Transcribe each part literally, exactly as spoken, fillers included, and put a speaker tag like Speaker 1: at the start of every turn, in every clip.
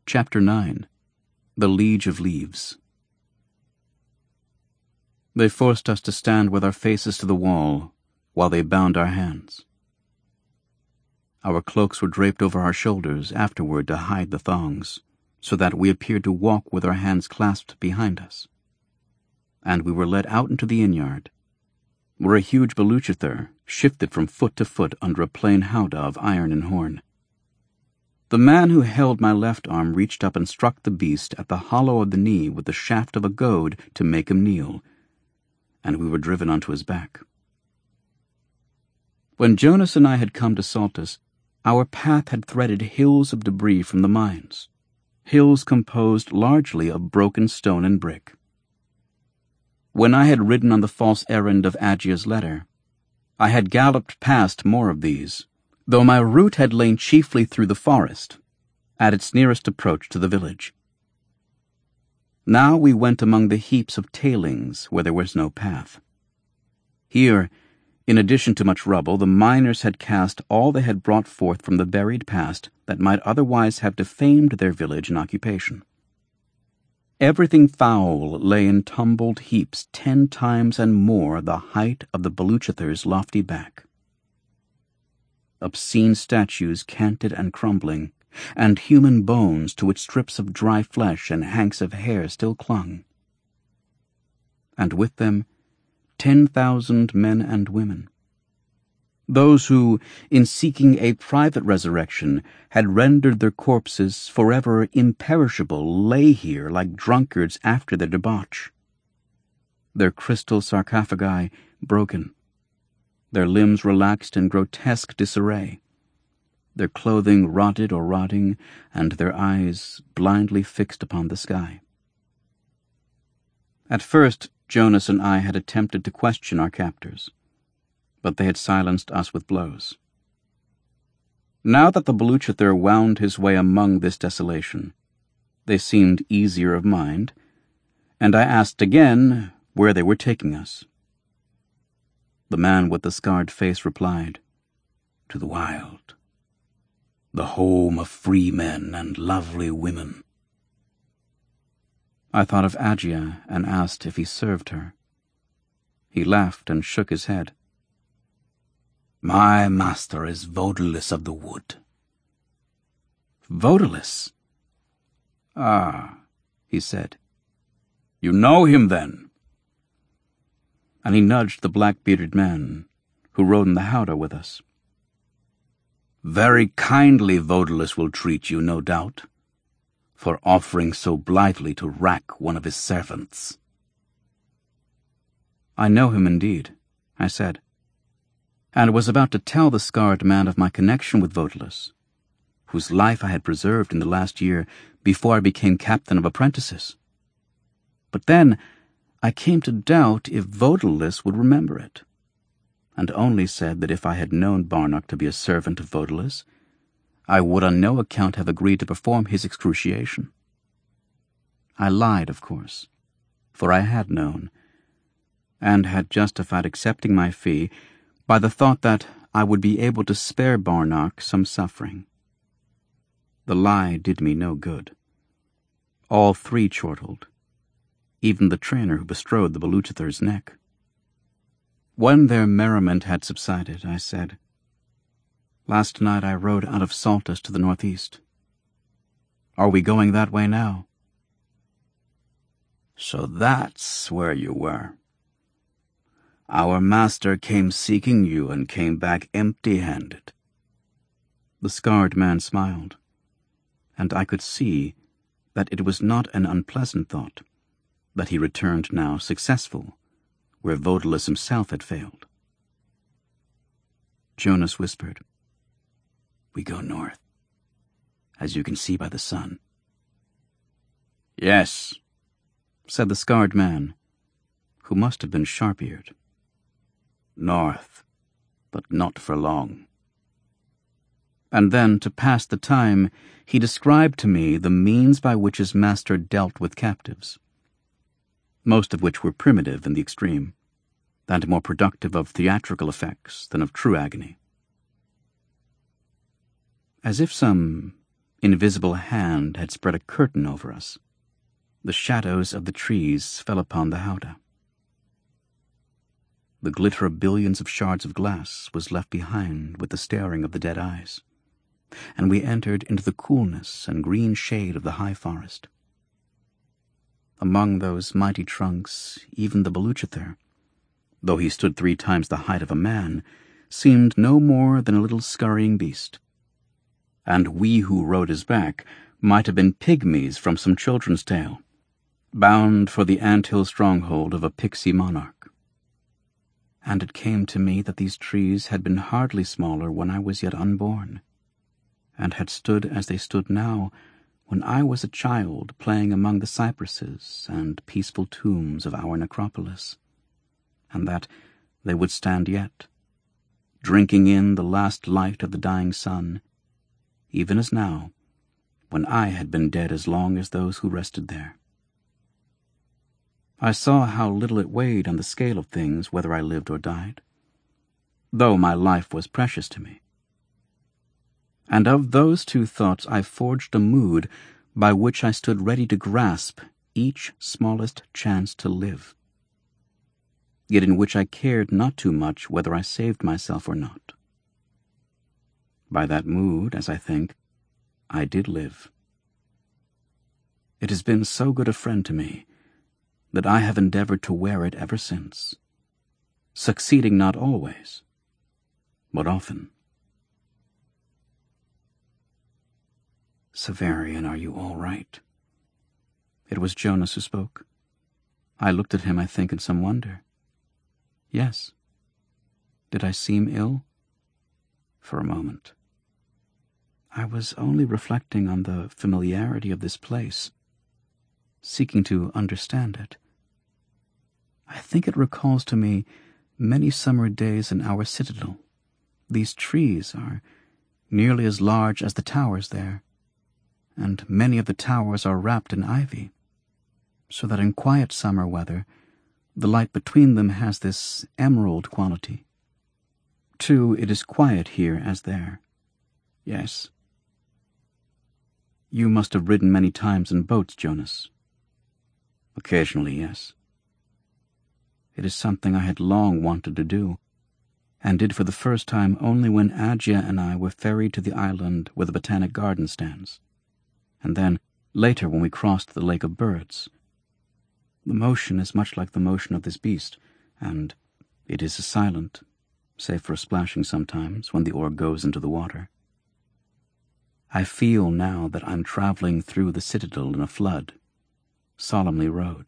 Speaker 1: Chapter nine. The Liege of Leaves. They forced us to stand with our faces to the wall while they bound our hands. Our cloaks were draped over our shoulders afterward to hide the thongs, so that we appeared to walk with our hands clasped behind us. And we were led out into the inn-yard, where a huge Beluchither shifted from foot to foot under a plain howdah of iron and horn. The man who held my left arm reached up and struck the beast at the hollow of the knee with the shaft of a goad to make him kneel, and we were driven onto his back. When Jonas and I had come to Saltus, our path had threaded hills of debris from the mines, hills composed largely of broken stone and brick. When I had ridden on the false errand of Agia's letter, I had galloped past more of these, though my route had lain chiefly through the forest, at its nearest approach to the village. Now we went among the heaps of tailings where there was no path. Here, in addition to much rubble, the miners had cast all they had brought forth from the buried past that might otherwise have defamed their village and occupation. Everything foul lay in tumbled heaps ten times and more the height of the Beluchither's lofty back. Obscene statues canted and crumbling, and human bones to which strips of dry flesh and hanks of hair still clung. And with them, ten thousand men and women. Those who, in seeking a private resurrection, had rendered their corpses forever imperishable, lay here like drunkards after their debauch. Their crystal sarcophagi broken, their limbs relaxed in grotesque disarray, their clothing rotted or rotting, and their eyes blindly fixed upon the sky. At first, Jonas and I had attempted to question our captors, but they had silenced us with blows. Now that the Beluchither wound his way among this desolation, they seemed easier of mind, and I asked again where they were taking us. The man with the scarred face replied, "To the wild, the home of free men and lovely women." I thought of Agia and asked if he served her. He laughed and shook his head. "My master is Vodalis of the Wood." "Vodalis?" "Ah," he said. "You know him, then?" And he nudged the black-bearded man who rode in the howdah with us. "Very kindly Vodalis will treat you, no doubt, for offering so blithely to rack one of his servants." "I know him indeed," I said, and was about to tell the scarred man of my connection with Vodalis, whose life I had preserved in the last year before I became captain of apprentices. But then I came to doubt if Vodalis would remember it, and only said that if I had known Barnock to be a servant of Vodalis, I would on no account have agreed to perform his excruciation. I lied, of course, for I had known, and had justified accepting my fee by the thought that I would be able to spare Barnock some suffering. The lie did me no good. All three chortled, even the trainer who bestrode the Beluchither's neck. When their merriment had subsided, I said, "Last night I rode out of Saltus to the northeast. Are we going that way now?" "So that's where you were. Our master came seeking you and came back empty-handed." The scarred man smiled, and I could see that it was not an unpleasant thought, that he returned now successful, where Vodalis himself had failed. Jonas whispered, "We go north, as you can see by the sun." "Yes," said the scarred man, who must have been sharp-eared. "North, but not for long." And then, to pass the time, he described to me the means by which his master dealt with captives, most of which were primitive in the extreme, and more productive of theatrical effects than of true agony. As if some invisible hand had spread a curtain over us. The shadows of the trees fell upon the howdah. The glitter of billions of shards of glass was left behind with the staring of the dead eyes, and we entered into the coolness and green shade of the high forest. Among those mighty trunks, even the Beluchither, though he stood three times the height of a man, seemed no more than a little scurrying beast. And we who rode his back might have been pygmies from some children's tale, bound for the ant-hill stronghold of a pixie monarch. And it came to me that these trees had been hardly smaller when I was yet unborn, and had stood as they stood now when I was a child playing among the cypresses and peaceful tombs of our necropolis, and that they would stand yet, drinking in the last light of the dying sun, even as now, when I had been dead as long as those who rested there. I saw how little it weighed on the scale of things whether I lived or died, though my life was precious to me. And of those two thoughts I forged a mood by which I stood ready to grasp each smallest chance to live, yet in which I cared not too much whether I saved myself or not. By that mood, as I think, I did live. It has been so good a friend to me that I have endeavored to wear it ever since, succeeding not always, but often. Severian, are you all right? It was Jonas who spoke. I looked at him, I think, in some wonder. Yes. Did I seem ill? For a moment. I was only reflecting on the familiarity of this place, seeking to understand it. I think it recalls to me many summer days in our citadel. These trees are nearly as large as the towers there, and many of the towers are wrapped in ivy, so that in quiet summer weather the light between them has this emerald quality. Too, it is quiet here as there. Yes. You must have ridden many times in boats, Jonas. Occasionally, yes. It is something I had long wanted to do, and did for the first time only when Adja and I were ferried to the island where the Botanic Garden stands, and then later when we crossed the Lake of Birds. The motion is much like the motion of this beast, and it is silent, save for a splashing sometimes when the oar goes into the water. I feel now that I'm traveling through the citadel in a flood, solemnly rowed.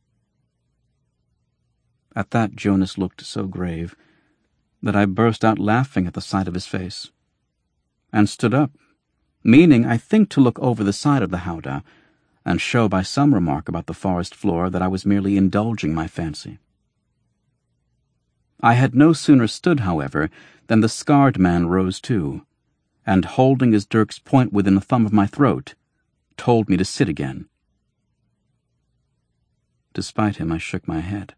Speaker 1: At that Jonas looked so grave that I burst out laughing at the sight of his face, and stood up, meaning, I think, to look over the side of the howdah and show by some remark about the forest floor that I was merely indulging my fancy. I had no sooner stood, however, than the scarred man rose too, and holding his dirk's point within the thumb of my throat, told me to sit again. Despite him, I shook my head.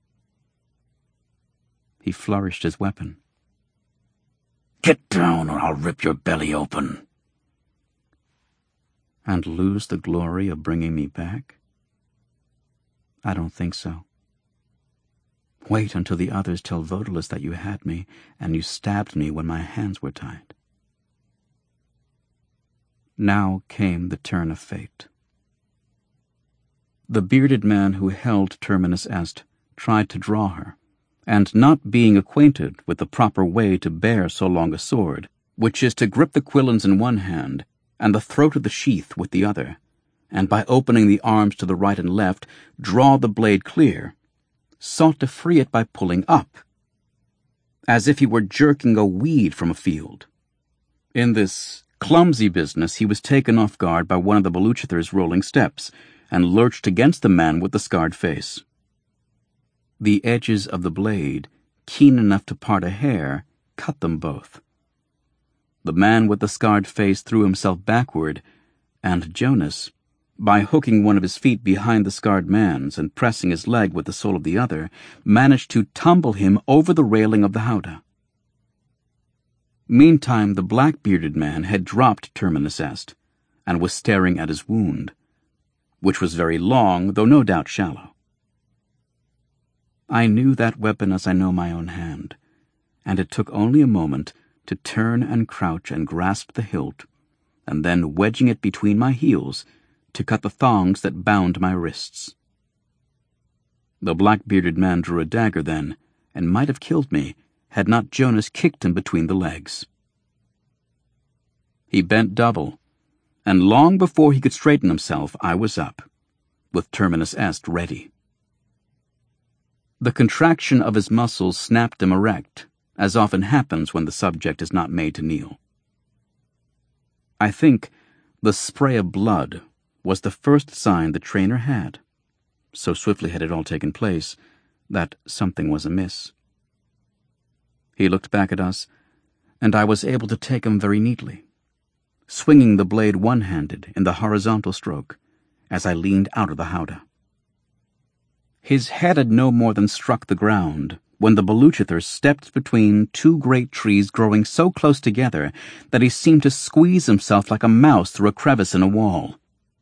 Speaker 1: He flourished his weapon. "Get down, or I'll rip your belly open." And lose the glory of bringing me back? I don't think so. Wait until the others tell Vodulus that you had me, and you stabbed me when my hands were tied. Now came the turn of fate. The bearded man who held Terminus Est tried to draw her, and not being acquainted with the proper way to bear so long a sword, which is to grip the quillins in one hand and the throat of the sheath with the other, and by opening the arms to the right and left, draw the blade clear, sought to free it by pulling up, as if he were jerking a weed from a field. In this clumsy business he was taken off guard by one of the Beluchither's rolling steps, and lurched against the man with the scarred face. The edges of the blade, keen enough to part a hair, cut them both. The man with the scarred face threw himself backward, and Jonas, by hooking one of his feet behind the scarred man's and pressing his leg with the sole of the other, managed to tumble him over the railing of the howdah. Meantime the black-bearded man had dropped Terminus Est, and was staring at his wound, which was very long, though no doubt shallow. I knew that weapon as I know my own hand, and it took only a moment to turn and crouch and grasp the hilt, and then wedging it between my heels to cut the thongs that bound my wrists. The black-bearded man drew a dagger then, and might have killed me had not Jonas kicked him between the legs. He bent double, and long before he could straighten himself, I was up, with Terminus Est ready. The contraction of his muscles snapped him erect, as often happens when the subject is not made to kneel. I think the spray of blood was the first sign the trainer had, so swiftly had it all taken place, that something was amiss. He looked back at us, and I was able to take him very neatly, swinging the blade one-handed in the horizontal stroke as I leaned out of the howdah. His head had no more than struck the ground when the Beluchither stepped between two great trees growing so close together that he seemed to squeeze himself like a mouse through a crevice in a wall.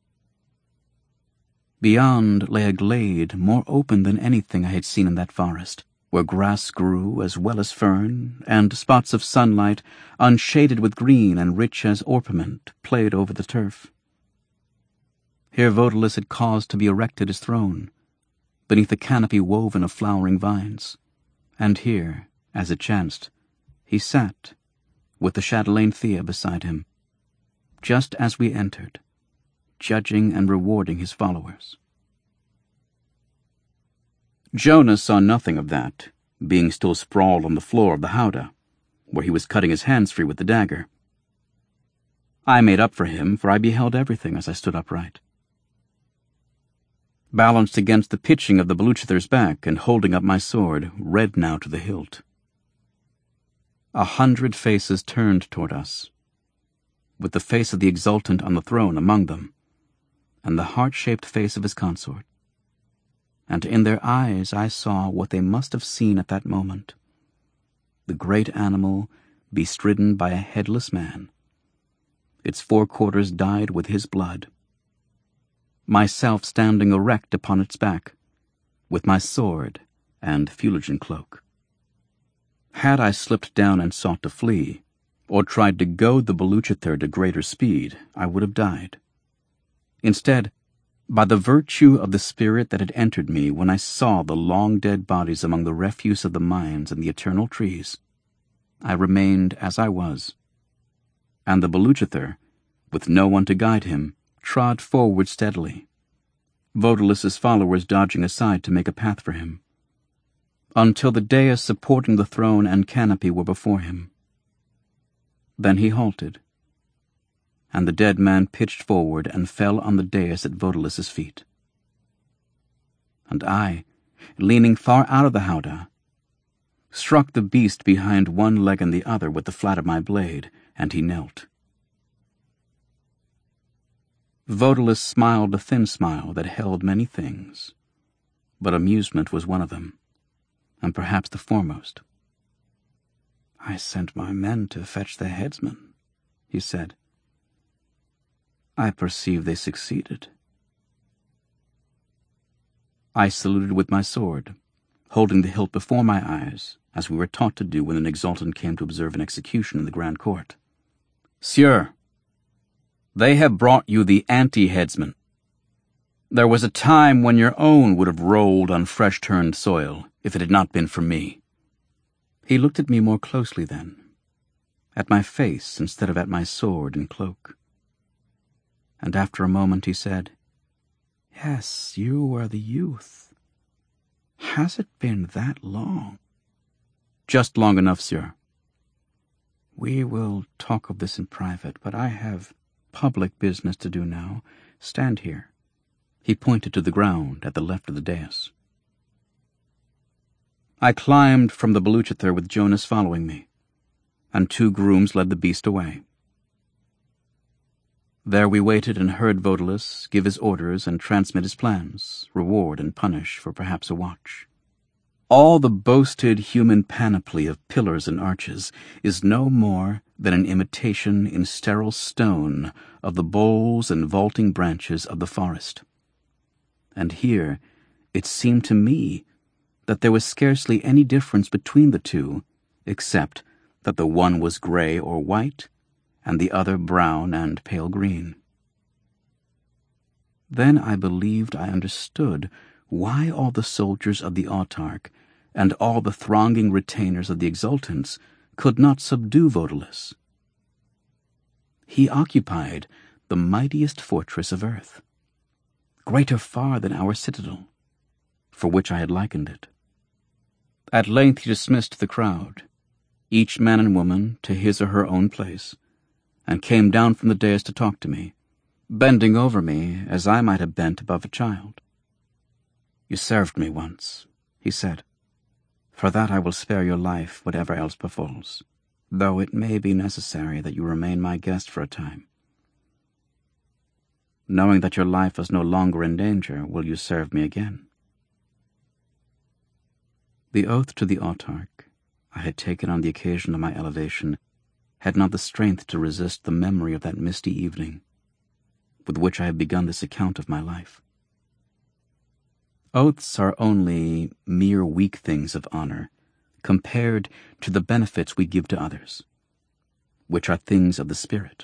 Speaker 1: Beyond lay a glade more open than anything I had seen in that forest, where grass grew as well as fern, and spots of sunlight, unshaded with green and rich as orpiment, played over the turf. Here Vodulus had caused to be erected his throne, beneath a canopy woven of flowering vines, and here, as it chanced, he sat, with the chatelaine Thea beside him, just as we entered, judging and rewarding his followers. Jonas saw nothing of that, being still sprawled on the floor of the howdah, where he was cutting his hands free with the dagger. I made up for him, for I beheld everything as I stood upright. Balanced against the pitching of the Beluchither's back and holding up my sword, red now to the hilt. A hundred faces turned toward us, with the face of the exultant on the throne among them, and the heart-shaped face of his consort. And in their eyes I saw what they must have seen at that moment. The great animal bestridden by a headless man, its forequarters dyed with his blood, myself standing erect upon its back, with my sword and Fuligian cloak. Had I slipped down and sought to flee, or tried to goad the Beluchither to greater speed, I would have died. Instead, by the virtue of the spirit that had entered me when I saw the long-dead bodies among the refuse of the mines and the eternal trees, I remained as I was, and the Beluchither, with no one to guide him, trod forward steadily, Vodulus's followers dodging aside to make a path for him, until the dais supporting the throne and canopy were before him. Then he halted, and the dead man pitched forward and fell on the dais at Vodulus's feet. And I, leaning far out of the howdah, struck the beast behind one leg and the other with the flat of my blade, and he knelt. Vodulus smiled a thin smile that held many things, but amusement was one of them, and perhaps the foremost. "I sent my men to fetch the headsman," he said. "I perceive they succeeded." I saluted with my sword, holding the hilt before my eyes, as we were taught to do when an exultant came to observe an execution in the Grand Court. "Sieur, they have brought you the anti-headsman. There was a time when your own would have rolled on fresh-turned soil, if it had not been for me." He looked at me more closely then, at my face instead of at my sword and cloak. And after a moment he said, "Yes, you are the youth. Has it been that long?" "Just long enough, sir." "We will talk of this in private, but I have public business to do now. Stand here." He pointed to the ground at the left of the dais. I climbed from the Beluchither with Jonas following me, and two grooms led the beast away. There we waited and heard Vodulus give his orders and transmit his plans, reward and punish for perhaps a watch. All the boasted human panoply of pillars and arches is no more than an imitation in sterile stone of the boles and vaulting branches of the forest. And here it seemed to me that there was scarcely any difference between the two, except that the one was gray or white, and the other brown and pale green. Then I believed I understood why all the soldiers of the autarch and all the thronging retainers of the exultants could not subdue Vodulus. He occupied the mightiest fortress of earth, greater far than our citadel, for which I had likened it. At length he dismissed the crowd, each man and woman to his or her own place, and came down from the dais to talk to me, bending over me as I might have bent above a child. "You served me once," he said. "For that I will spare your life whatever else befalls, though it may be necessary that you remain my guest for a time. Knowing that your life is no longer in danger, will you serve me again?" The oath to the autarch I had taken on the occasion of my elevation had not the strength to resist the memory of that misty evening with which I had begun this account of my life. Oaths are only mere weak things of honor compared to the benefits we give to others, which are things of the spirit.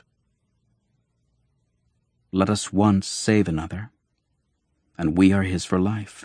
Speaker 1: Let us once save another, and we are his for life.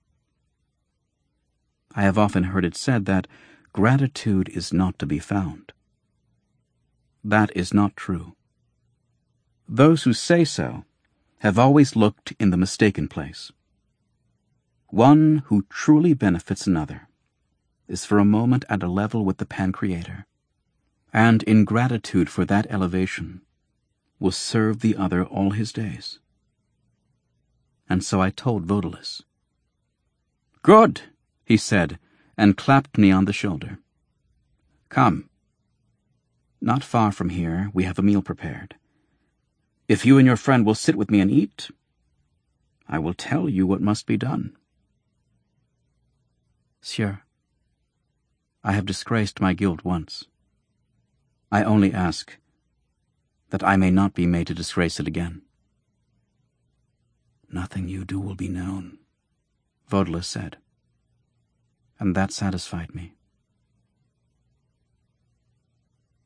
Speaker 1: I have often heard it said that gratitude is not to be found. That is not true. Those who say so have always looked in the mistaken place. One who truly benefits another is for a moment at a level with the Pancreator, and in gratitude for that elevation will serve the other all his days. And so I told Vodulus. "Good," he said, and clapped me on the shoulder. "Come. Not far from here we have a meal prepared. If you and your friend will sit with me and eat, I will tell you what must be done." "Sieur, I have disgraced my guild once. I only ask that I may not be made to disgrace it again." "Nothing you do will be known," Vodulus said, and that satisfied me.